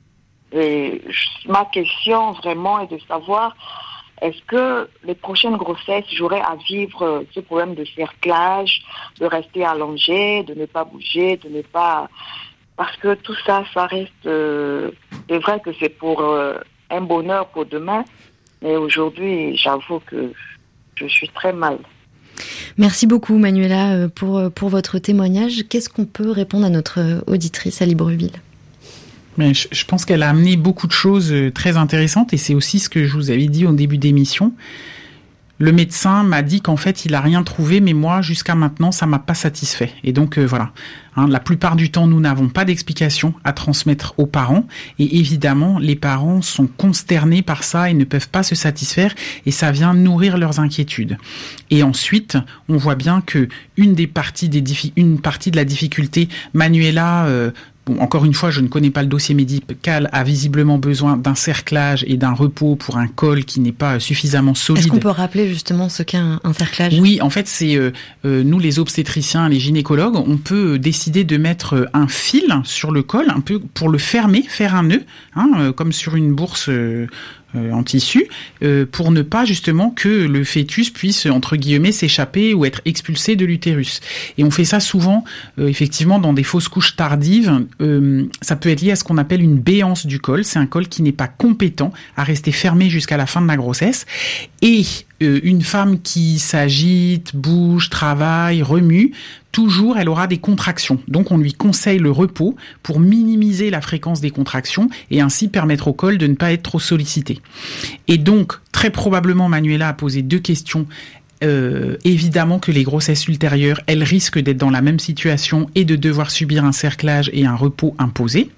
S9: Et je, ma question vraiment est de savoir, est-ce que les prochaines grossesses, j'aurai à vivre ce problème de cerclage, de rester allongée, de ne pas bouger, de ne pas... Parce que tout ça, ça reste... Euh... C'est vrai que c'est pour euh, un bonheur pour demain, mais aujourd'hui, j'avoue que je suis très mal.
S3: Merci beaucoup Manuela pour, pour votre témoignage. Qu'est-ce qu'on peut répondre à notre auditrice à Libreville ?
S4: Mais je, je pense qu'elle a amené beaucoup de choses très intéressantes et c'est aussi ce que je vous avais dit au début d'émission. Le médecin m'a dit qu'en fait, il a rien trouvé, mais moi, jusqu'à maintenant, ça m'a pas satisfait. Et donc, euh, voilà. Hein, la plupart du temps, nous n'avons pas d'explication à transmettre aux parents. Et évidemment, les parents sont consternés par ça et ne peuvent pas se satisfaire. Et ça vient nourrir leurs inquiétudes. Et ensuite, on voit bien que une des parties des diffi- une partie de la difficulté, Manuela, euh, bon, encore une fois, je ne connais pas le dossier médical, a visiblement besoin d'un cerclage et d'un repos pour un col qui n'est pas suffisamment solide.
S3: Est-ce qu'on peut rappeler justement ce qu'est un, un cerclage ?
S4: Oui, en fait, c'est euh, euh, nous les obstétriciens, les gynécologues, on peut décider de mettre un fil sur le col, un peu pour le fermer, faire un nœud, hein, euh, comme sur une bourse. Euh, euh, en tissu euh, pour ne pas justement que le fœtus puisse entre guillemets s'échapper ou être expulsé de l'utérus. Et on fait ça souvent euh, effectivement dans des fausses couches tardives. Euh, ça peut être lié à ce qu'on appelle une béance du col. C'est un col qui n'est pas compétent à rester fermé jusqu'à la fin de la grossesse. Et euh, une femme qui s'agite, bouge, travaille, remue, toujours elle aura des contractions. Donc on lui conseille le repos pour minimiser la fréquence des contractions et ainsi permettre au col de ne pas être trop sollicité. Et donc très probablement Manuela a posé deux questions. Euh, évidemment que les grossesses ultérieures, elles risquent d'être dans la même situation et de devoir subir un cerclage et un repos imposé.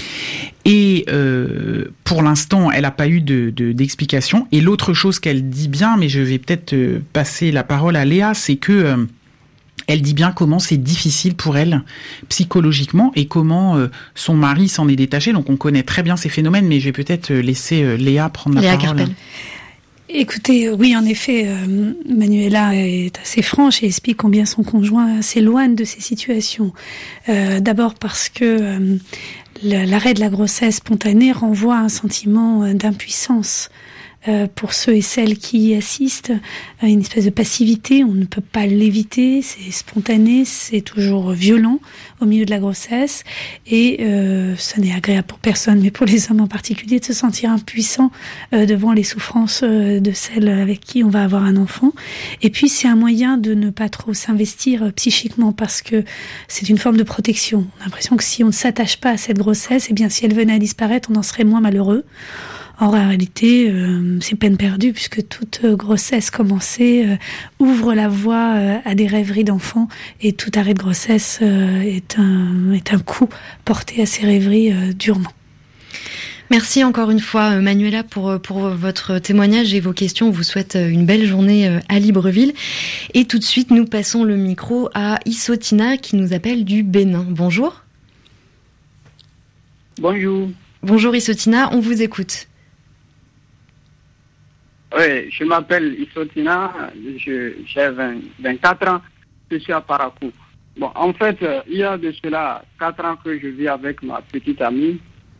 S4: Et euh, pour l'instant, elle n'a pas eu de, de, d'explication. Et l'autre chose qu'elle dit bien, mais je vais peut-être euh, passer la parole à Léa, c'est que euh, elle dit bien comment c'est difficile pour elle psychologiquement et comment euh, son mari s'en est détaché. Donc on connaît très bien ces phénomènes, mais je vais peut-être laisser euh, Léa prendre la
S3: Léa
S4: parole.
S3: Carpel.
S5: Écoutez, oui, en effet, euh, Manuela est assez franche et explique combien son conjoint s'éloigne de ces situations. Euh, d'abord parce que euh, l'arrêt de la grossesse spontanée renvoie à un sentiment d'impuissance. Euh, pour ceux et celles qui y assistent, euh, une espèce de passivité, on ne peut pas l'éviter, c'est spontané, c'est toujours violent au milieu de la grossesse et euh, ça n'est agréable pour personne, mais pour les hommes en particulier, de se sentir impuissant euh, devant les souffrances euh, de celles avec qui on va avoir un enfant. Et puis c'est un moyen de ne pas trop s'investir euh, psychiquement parce que c'est une forme de protection. On a l'impression que si on ne s'attache pas à cette grossesse, eh bien si elle venait à disparaître, on en serait moins malheureux. En réalité, euh, c'est peine perdue puisque toute euh, grossesse commencée euh, ouvre la voie euh, à des rêveries d'enfants et tout arrêt de grossesse euh, est un est un coup porté à ces rêveries euh, durement.
S3: Merci encore une fois Manuela pour pour votre témoignage et vos questions. On vous souhaite une belle journée à Libreville. Et tout de suite, nous passons le micro à Issotina qui nous appelle du Bénin. Bonjour.
S10: Bonjour.
S3: Bonjour Issotina, on vous écoute.
S10: Oui, je m'appelle Issotina, je, j'ai vingt, vingt-quatre ans, je suis à Parakou. Bon, en fait, il y a de cela quatre ans que je vis avec ma petite amie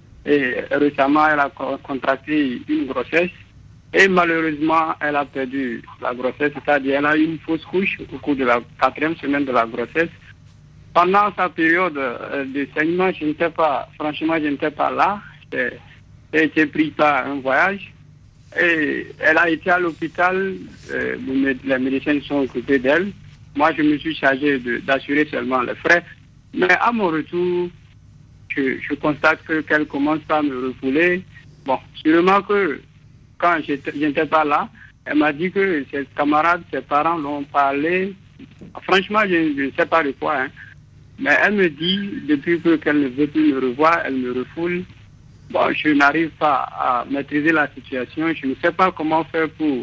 S10: et récemment elle a contracté une grossesse et malheureusement elle a perdu la grossesse, c'est-à-dire elle a eu une fausse couche au cours de la quatrième semaine de la grossesse. Pendant sa période de saignement, je n'étais pas, franchement, je n'étais pas là, j'ai, j'ai été pris par un voyage. Et elle a été à l'hôpital, euh, les médecins sont occupés d'elle. Moi, je me suis chargé de, d'assurer seulement les frais. Mais à mon retour, je, je constate que, qu'elle commence à me refouler. Bon, sûrement que quand j'étais, je n'étais pas là, elle m'a dit que ses camarades, ses parents l'ont parlé. Franchement, je, je ne sais pas de quoi. Hein. Mais elle me dit, depuis que, qu'elle ne veut plus me revoir, elle me refoule. Bon, je n'arrive pas à maîtriser la situation. Je ne sais pas comment faire pour,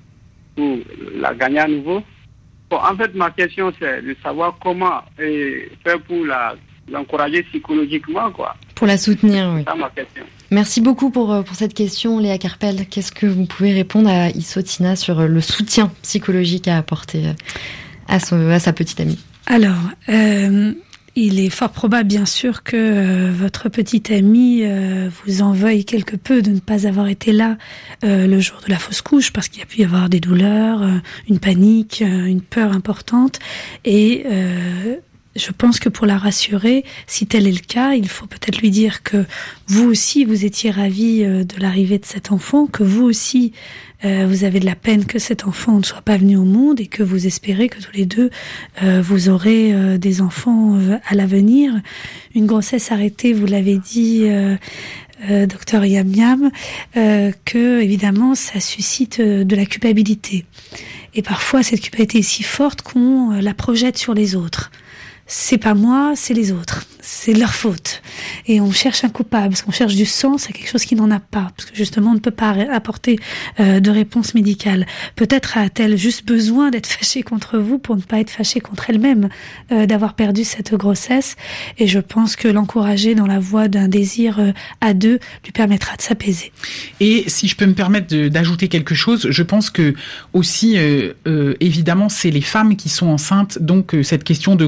S10: pour la gagner à nouveau. Bon, en fait, ma question, c'est de savoir comment et faire pour la, l'encourager psychologiquement, quoi.
S3: Pour la soutenir, oui.
S10: C'est ça ma question.
S3: Merci beaucoup pour, pour cette question, Léa Carpel. Qu'est-ce que vous pouvez répondre à Issotina sur le soutien psychologique à apporter à, son, à sa petite amie?
S5: Alors, euh... il est fort probable, bien sûr, que euh, votre petite amie euh, vous en veuille quelque peu de ne pas avoir été là euh, le jour de la fausse couche, parce qu'il y a pu y avoir des douleurs, euh, une panique, euh, une peur importante. Et euh, je pense que pour la rassurer, si tel est le cas, il faut peut-être lui dire que vous aussi, vous étiez ravis euh, de l'arrivée de cet enfant, que vous aussi, Euh, vous avez de la peine que cet enfant ne soit pas venu au monde et que vous espérez que tous les deux, euh, vous aurez euh, des enfants euh, à l'avenir. Une grossesse arrêtée, vous l'avez dit, euh, euh, docteur Yam Yam, euh, que évidemment ça suscite euh, de la culpabilité. Et parfois cette culpabilité est si forte qu'on euh, la projette sur les autres. C'est pas moi, c'est les autres. C'est leur faute. Et on cherche un coupable, parce qu'on cherche du sens à quelque chose qui n'en a pas. Parce que justement, on ne peut pas apporter euh, de réponse médicale. Peut-être a-t-elle juste besoin d'être fâchée contre vous pour ne pas être fâchée contre elle-même, euh, d'avoir perdu cette grossesse. Et je pense que l'encourager dans la voie d'un désir euh, à deux lui permettra de s'apaiser.
S4: Et si je peux me permettre de, d'ajouter quelque chose, je pense que aussi, euh, euh, évidemment, c'est les femmes qui sont enceintes. Donc, euh, cette question de grossesse,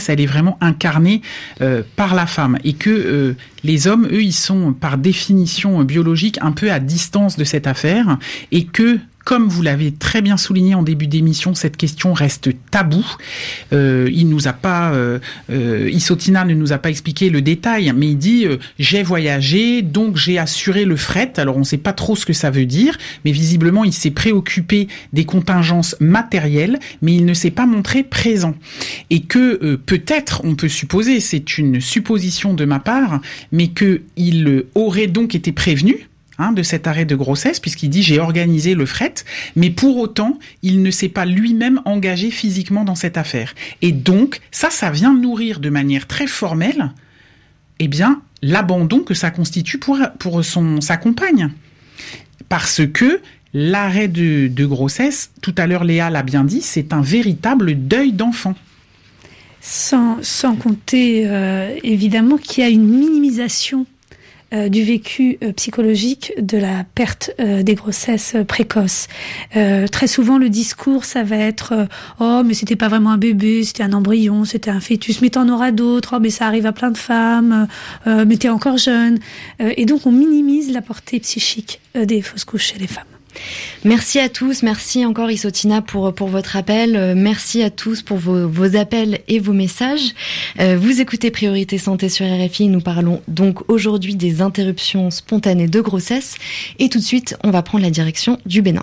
S4: grossesse, elle est vraiment incarnée euh, par la femme et que euh, les hommes, eux, ils sont par définition biologique un peu à distance de cette affaire et que comme vous l'avez très bien souligné en début d'émission, cette question reste taboue. Euh, il nous a pas, euh, euh, Isotina ne nous a pas expliqué le détail, mais il dit euh, j'ai voyagé, donc j'ai assuré le fret. Alors on ne sait pas trop ce que ça veut dire, mais visiblement il s'est préoccupé des contingences matérielles, mais il ne s'est pas montré présent. Et que euh, peut-être, on peut supposer, c'est une supposition de ma part, mais que il aurait donc été prévenu de cet arrêt de grossesse, puisqu'il dit « j'ai organisé le fret », mais pour autant, il ne s'est pas lui-même engagé physiquement dans cette affaire. Et donc, ça, ça vient nourrir de manière très formelle, eh bien, l'abandon que ça constitue pour, pour son, sa compagne. Parce que l'arrêt de, de grossesse, tout à l'heure Léa l'a bien dit, c'est un véritable deuil d'enfant.
S5: Sans, sans compter, euh, évidemment, qu'il y a une minimisation Euh, du vécu euh, psychologique de la perte euh, des grossesses euh, précoces. Euh, très souvent, le discours, ça va être euh, « Oh, mais c'était pas vraiment un bébé, c'était un embryon, c'était un fœtus, mais t'en auras d'autres, oh, mais ça arrive à plein de femmes, euh, mais t'es encore jeune. Euh, » Et donc, on minimise la portée psychique euh, des fausses couches chez les femmes.
S3: Merci à tous, merci encore Isotina pour pour votre appel, merci à tous pour vos vos appels et vos messages. Euh, vous écoutez Priorité Santé sur R F I, nous parlons donc aujourd'hui des interruptions spontanées de grossesse et tout de suite, on va prendre la direction du Bénin.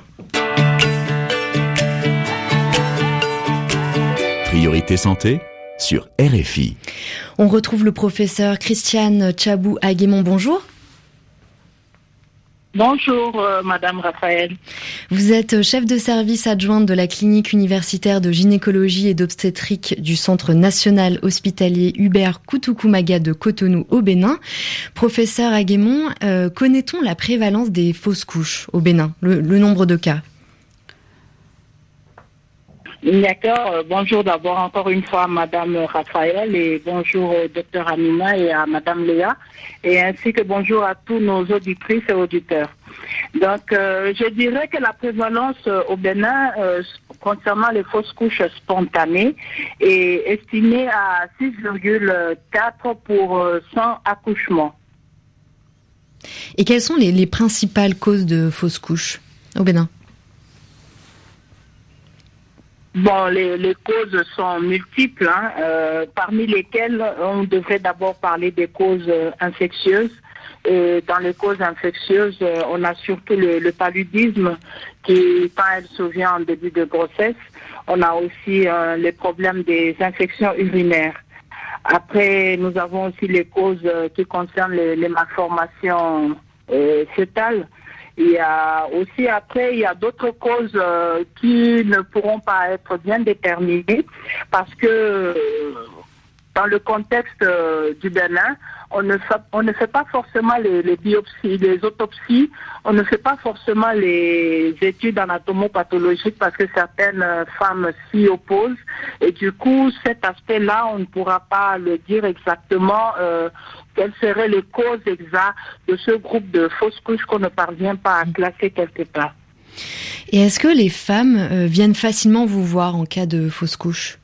S2: Priorité Santé sur R F I.
S3: On retrouve le professeur Christiane Tchabou Aguémon, bonjour.
S11: Bonjour, euh, Madame Raphaël.
S3: Vous êtes chef de service adjointe de la clinique universitaire de gynécologie et d'obstétrique du Centre national hospitalier Hubert Koutoukou-Maga de Cotonou au Bénin. Professeur Aguémon, euh, connaît-on la prévalence des fausses couches au Bénin, le, le nombre de cas?
S11: D'accord. Euh, bonjour d'abord encore une fois à Madame Raphaël et bonjour au docteur Amina et à Madame Léa et ainsi que bonjour à tous nos auditrices et auditeurs. Donc, euh, je dirais que la prévalence euh, au Bénin euh, concernant les fausses couches spontanées est estimée à six virgule quatre pour cent accouchements.
S3: Et quelles sont les, les principales causes de fausses couches au Bénin?
S11: Bon, les, les causes sont multiples, hein, euh, parmi lesquelles on devrait d'abord parler des causes euh, infectieuses. Et dans les causes infectieuses, euh, on a surtout le, le paludisme qui, quand elle survient en début de grossesse, on a aussi euh, les problèmes des infections urinaires. Après, nous avons aussi les causes euh, qui concernent les, les malformations euh, fœtales. Il y a aussi après, il y a d'autres causes euh, qui ne pourront pas être bien déterminées parce que euh, dans le contexte euh, du Bénin, on ne fait, on ne fait pas forcément les, les biopsies, les autopsies, on ne fait pas forcément les études anatomopathologiques parce que certaines femmes s'y opposent et du coup, cet aspect-là, on ne pourra pas le dire exactement euh, quelles seraient les causes exactes de ce groupe de fausses couches qu'on ne parvient pas à classer quelque part.
S3: Et est-ce que les femmes euh, viennent facilement vous voir en cas de fausse couche?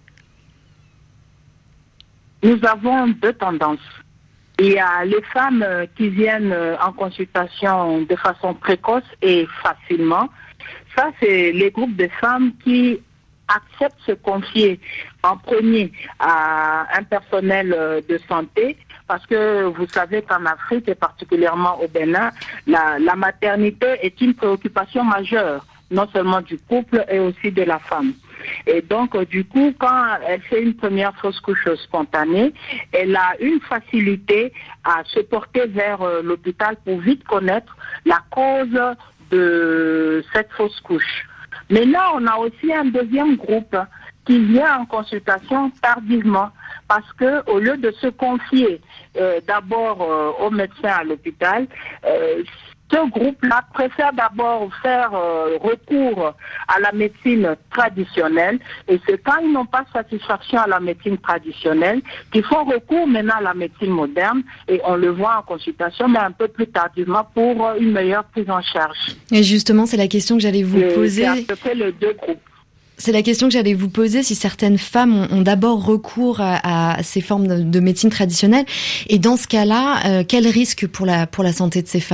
S11: Nous avons deux tendances. Il y a les femmes euh, qui viennent euh, en consultation de façon précoce et facilement. Ça, c'est les groupes de femmes qui acceptent se confier en premier à un personnel euh, de santé. Parce que vous savez qu'en Afrique, et particulièrement au Bénin, la, la maternité est une préoccupation majeure, non seulement du couple et aussi de la femme. Et donc, euh, du coup, quand elle fait une première fausse couche spontanée, elle a une facilité à se porter vers euh, l'hôpital pour vite connaître la cause de cette fausse couche. Mais là, on a aussi un deuxième groupe qui vient en consultation tardivement. Parce que au lieu de se confier euh, d'abord euh, au médecin à l'hôpital, euh, ce groupe-là préfère d'abord faire euh, recours à la médecine traditionnelle. Et c'est quand ils n'ont pas satisfaction à la médecine traditionnelle qu'ils font recours maintenant à la médecine moderne. Et on le voit en consultation, mais un peu plus tardivement pour une meilleure prise en charge.
S3: Et justement, c'est la question que j'allais vous
S11: et
S3: poser.
S11: C'est à peu près les deux groupes.
S3: C'est la question que j'allais vous poser, si certaines femmes ont, ont d'abord recours à, à ces formes de, de médecine traditionnelle. Et dans ce cas-là, euh, quel risque pour la, pour la santé de ces femmes ?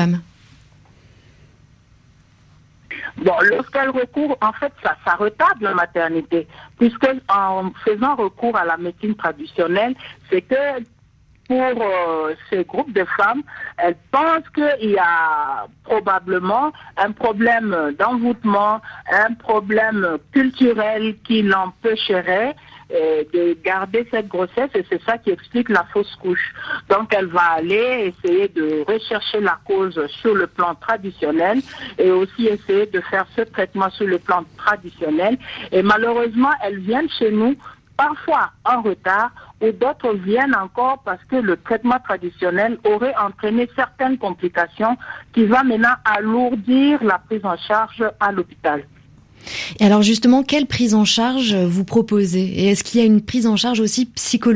S11: Bon, lorsqu'elles recourent, en fait, ça, ça retarde la maternité, puisque en faisant recours à la médecine traditionnelle, c'est que pour euh, ces groupes de femmes, elles pensent qu'il y a probablement un problème d'envoûtement, un problème culturel qui l'empêcherait euh, de garder cette grossesse, et c'est ça qui explique la fausse couche. Donc elle va aller essayer de rechercher la cause sur le plan traditionnel et aussi essayer de faire ce traitement sur le plan traditionnel. Et malheureusement, elles viennent chez nous parfois en retard, ou d'autres viennent encore parce que le traitement traditionnel aurait entraîné certaines complications qui va maintenant alourdir la prise en charge à l'hôpital.
S3: Et alors justement, quelle prise en charge vous proposez ? Et est-ce qu'il y a une prise en charge aussi psychologique ?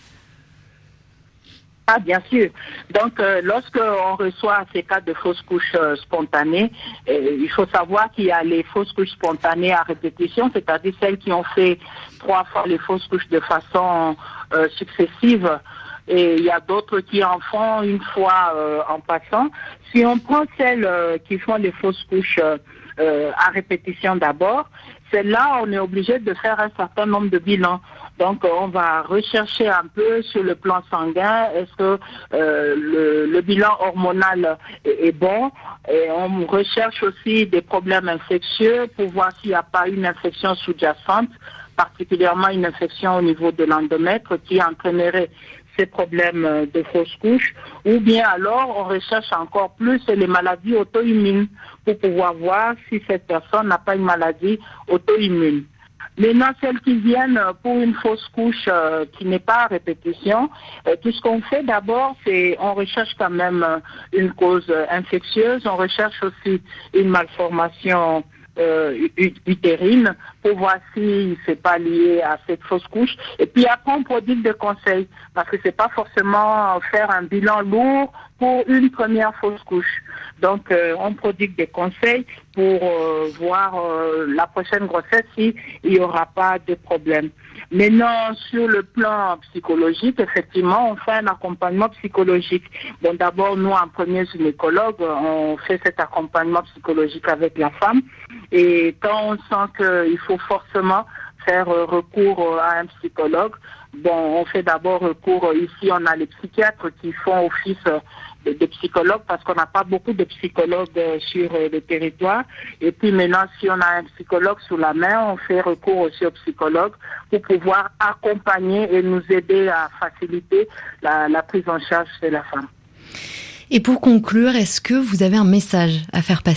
S11: Ah, bien sûr. Donc, euh, lorsque on reçoit ces cas de fausses couches euh, spontanées, euh, il faut savoir qu'il y a les fausses couches spontanées à répétition, c'est-à-dire celles qui ont fait trois fois les fausses couches de façon euh, successive, et il y a d'autres qui en font une fois euh, en passant. Si on prend celles euh, qui font les fausses couches euh, euh, à répétition d'abord, celles-là, on est obligé de faire un certain nombre de bilans. Donc, on va rechercher un peu sur le plan sanguin, est-ce que euh, le, le bilan hormonal est, est bon. Et on recherche aussi des problèmes infectieux pour voir s'il n'y a pas une infection sous-jacente, particulièrement une infection au niveau de l'endomètre qui entraînerait ces problèmes de fausse couche, ou bien alors on recherche encore plus les maladies auto-immunes pour pouvoir voir si cette personne n'a pas une maladie auto-immune. Maintenant, celles qui viennent pour une fausse couche euh, qui n'est pas à répétition, euh, tout ce qu'on fait d'abord, c'est on recherche quand même euh, une cause euh, infectieuse, on recherche aussi une malformation euh, utérine pour voir si c'est pas lié à cette fausse couche. Et puis après, on prodigue des conseils, parce que c'est pas forcément faire un bilan lourd pour une première fausse couche. Donc, euh, on prodigue des conseils pour euh, voir euh, la prochaine grossesse s'il n'y aura pas de problème. Maintenant, sur le plan psychologique, effectivement, on fait un accompagnement psychologique. Bon, d'abord, nous, en premier gynécologue, on fait cet accompagnement psychologique avec la femme. Et quand on sent qu'il faut forcément faire recours à un psychologue, bon, on fait d'abord recours, ici, on a les psychiatres qui font office de, de psychologues parce qu'on n'a pas beaucoup de psychologues sur le territoire. Et puis maintenant, si on a un psychologue sous la main, on fait recours aussi aux psychologues pour pouvoir accompagner et nous aider à faciliter la, la prise en charge de la femme.
S3: Et pour conclure, est-ce que vous avez un message à faire passer ?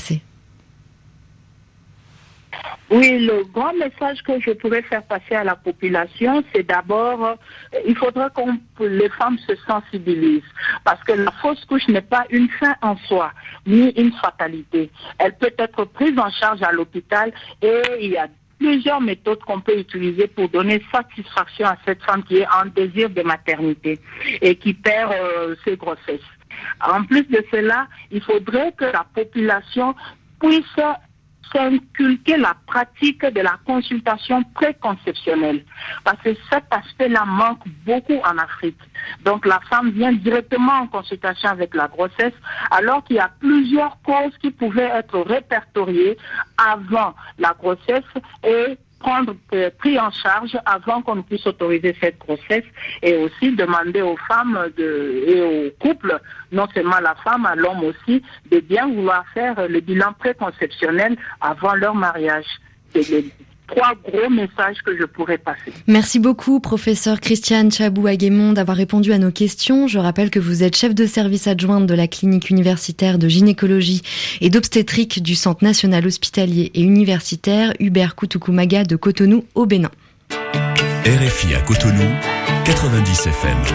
S11: Oui, le grand message que je pourrais faire passer à la population, c'est d'abord, euh, il faudrait que les femmes se sensibilisent. Parce que la fausse couche n'est pas une fin en soi, ni une fatalité. Elle peut être prise en charge à l'hôpital et il y a plusieurs méthodes qu'on peut utiliser pour donner satisfaction à cette femme qui est en désir de maternité et qui perd euh, ses grossesses. En plus de cela, il faudrait que la population puisse s'inculquer la pratique de la consultation préconceptionnelle. Parce que cet aspect-là manque beaucoup en Afrique. Donc la femme vient directement en consultation avec la grossesse, alors qu'il y a plusieurs causes qui pouvaient être répertoriées avant la grossesse et prendre euh, pris en charge avant qu'on puisse autoriser cette grossesse, et aussi demander aux femmes de, et aux couples, non seulement la femme, à l'homme aussi, de bien vouloir faire le bilan préconceptionnel avant leur mariage. C'est les trois gros messages que je pourrais passer.
S3: Merci beaucoup, professeur Christiane Tchabou-Aguémon, d'avoir répondu à nos questions. Je rappelle que vous êtes chef de service adjointe de la clinique universitaire de gynécologie et d'obstétrique du Centre national hospitalier et universitaire Hubert Koutoukou-Maga de Cotonou au Bénin.
S2: R F I à Cotonou, quatre-vingt-dix F M.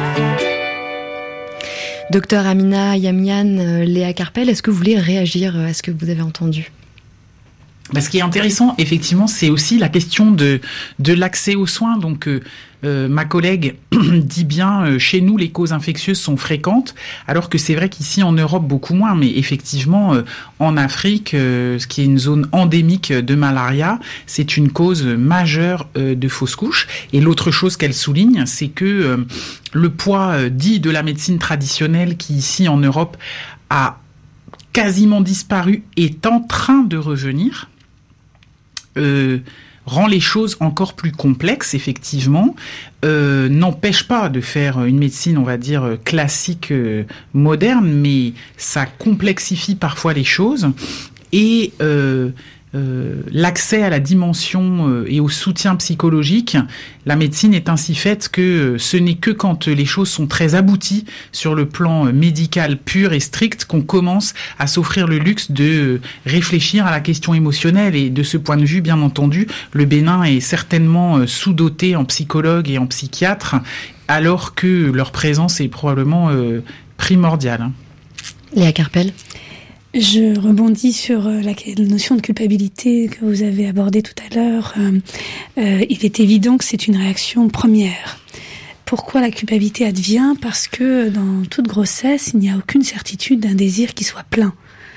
S3: Docteur Amina Yamian, Léa Carpel, est-ce que vous voulez réagir à ce que vous avez entendu ?
S4: Bah, ce qui est intéressant, effectivement, c'est aussi la question de de l'accès aux soins. Donc, euh, euh, ma collègue dit bien, euh, chez nous, les causes infectieuses sont fréquentes, alors que c'est vrai qu'ici en Europe beaucoup moins. Mais effectivement, euh, en Afrique, euh, ce qui est une zone endémique de malaria, c'est une cause majeure euh, de fausses couches. Et l'autre chose qu'elle souligne, c'est que euh, le poids euh, dit de la médecine traditionnelle, qui ici en Europe a quasiment disparu, est en train de revenir. Euh, rend les choses encore plus complexes, effectivement, euh, n'empêche pas de faire une médecine, on va dire, classique, euh, moderne, mais ça complexifie parfois les choses. Et euh, euh, l'accès à la dimension euh, et au soutien psychologique, la médecine est ainsi faite que euh, ce n'est que quand les choses sont très abouties sur le plan euh, médical pur et strict qu'on commence à s'offrir le luxe de euh, réfléchir à la question émotionnelle. Et de ce point de vue, bien entendu, le Bénin est certainement euh, sous-doté en psychologues et en psychiatres, alors que leur présence est probablement euh, primordiale.
S3: Léa Carpel.
S5: Je rebondis sur la notion de culpabilité que vous avez abordée tout à l'heure. Euh, euh, il est évident que c'est une réaction première. Pourquoi la culpabilité advient ? Parce que dans toute grossesse, il n'y a aucune certitude d'un désir qui soit plein.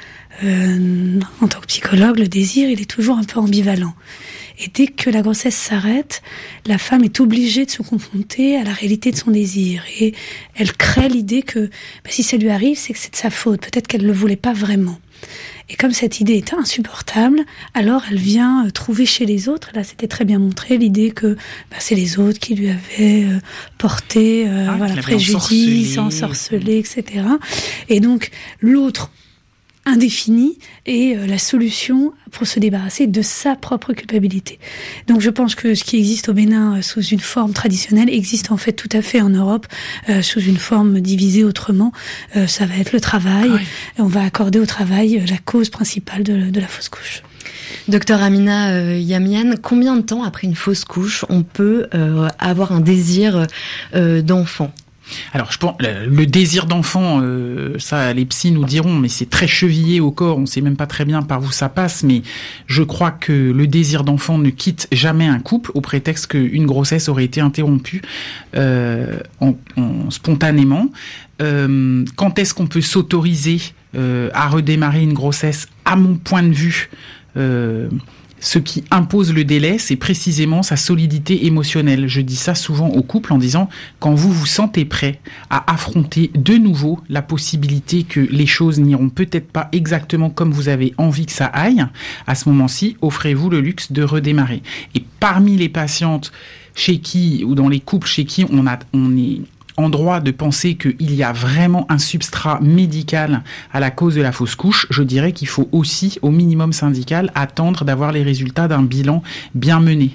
S5: Euh, en tant que psychologue, le désir, il est toujours un peu ambivalent. Et dès que la grossesse s'arrête, la femme est obligée de se confronter à la réalité de son désir. Et elle crée l'idée que bah, si ça lui arrive, c'est que c'est de sa faute. Peut-être qu'elle ne le voulait pas vraiment. Et comme cette idée est insupportable, alors elle vient trouver chez les autres, là c'était très bien montré, l'idée que bah, c'est les autres qui lui avaient euh, porté euh, ah, voilà, préjudice, ensorcelé, et cetera. Et donc l'autre indéfinie et euh, la solution pour se débarrasser de sa propre culpabilité. Donc je pense que ce qui existe au Bénin euh, sous une forme traditionnelle existe en fait tout à fait en Europe euh, sous une forme divisée autrement. Euh, ça va être le travail. Ah oui. On va accorder au travail euh, la cause principale de, de la fausse couche.
S3: Docteur Amina euh, Yamian, combien de temps après une fausse couche on peut euh, avoir un désir euh, d'enfant ?
S4: Alors, je pense le désir d'enfant, euh, ça, les psys nous diront, mais c'est très chevillé au corps. On ne sait même pas très bien par où ça passe, mais je crois que le désir d'enfant ne quitte jamais un couple au prétexte qu'une grossesse aurait été interrompue euh, en, en, spontanément. Euh, quand est-ce qu'on peut s'autoriser euh, à redémarrer une grossesse ? À mon point de vue, euh, ce qui impose le délai, c'est précisément sa solidité émotionnelle. Je dis ça souvent aux couples en disant, quand vous vous sentez prêt à affronter de nouveau la possibilité que les choses n'iront peut-être pas exactement comme vous avez envie que ça aille, à ce moment-ci, offrez-vous le luxe de redémarrer. Et parmi les patientes chez qui, ou dans les couples chez qui on a, on est en droit de penser qu'il y a vraiment un substrat médical à la cause de la fausse couche, je dirais qu'il faut aussi, au minimum syndical, attendre d'avoir les résultats d'un bilan bien mené.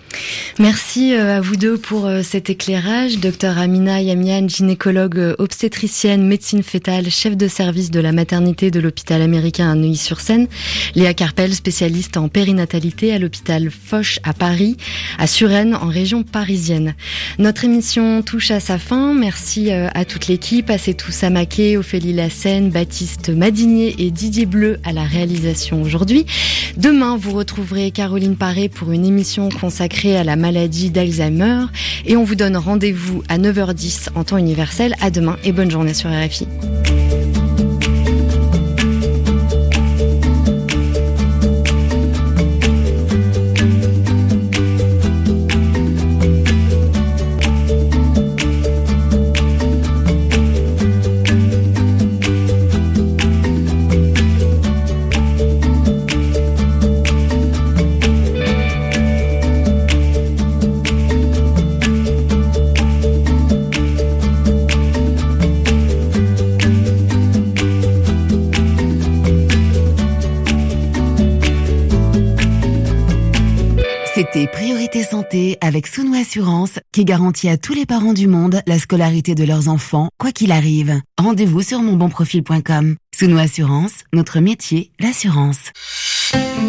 S3: Merci à vous deux pour cet éclairage. Docteur Amina Yamian, gynécologue obstétricienne, médecine fœtale, chef de service de la maternité de l'hôpital américain à Neuilly-sur-Seine. Léa Carpel, spécialiste en périnatalité à l'hôpital Foch à Paris, à Suresnes en région parisienne. Notre émission touche à sa fin. Merci à toute l'équipe, à Setou Samaké, Ophélie Lassène, Baptiste Madinier et Didier Bleu à la réalisation aujourd'hui. Demain, vous retrouverez Caroline Paré pour une émission consacrée à la maladie d'Alzheimer et on vous donne rendez-vous à neuf heures dix en temps universel. À demain et bonne journée sur R F I.
S1: C'était Priorité Santé avec Sounou Assurance qui garantit à tous les parents du monde la scolarité de leurs enfants, quoi qu'il arrive. Rendez-vous sur mon bon profil point com. Sounou Assurance, notre métier, l'assurance.